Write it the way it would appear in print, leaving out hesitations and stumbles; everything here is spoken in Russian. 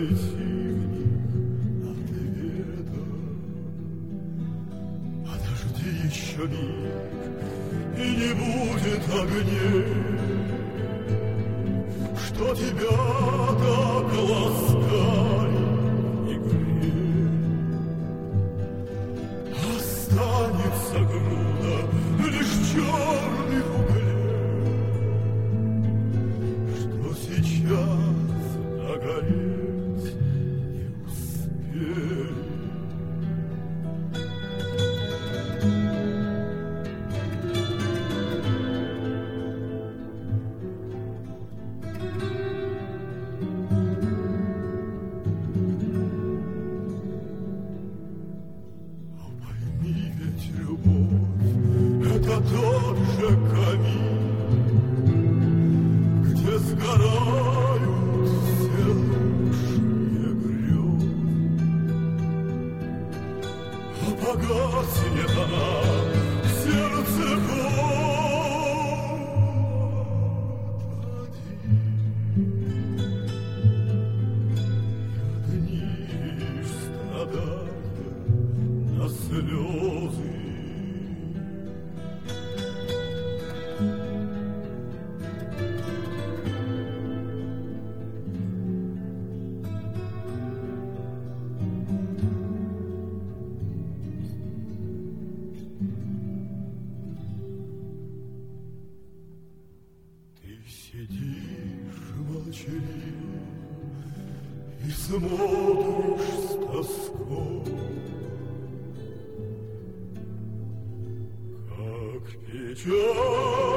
найти в них ответа. Подожди еще миг, и не будет огней, что тебя так ласкали и греют. Останется груда лишь черных углей, что сейчас догореть не успеет. Это тот же камин, где сгорают все лучшие грезы. А погаснет она в сердце год один. И одни лишь страдания на слезы. Сидишь молчалив и смотришь с тоской, как печаль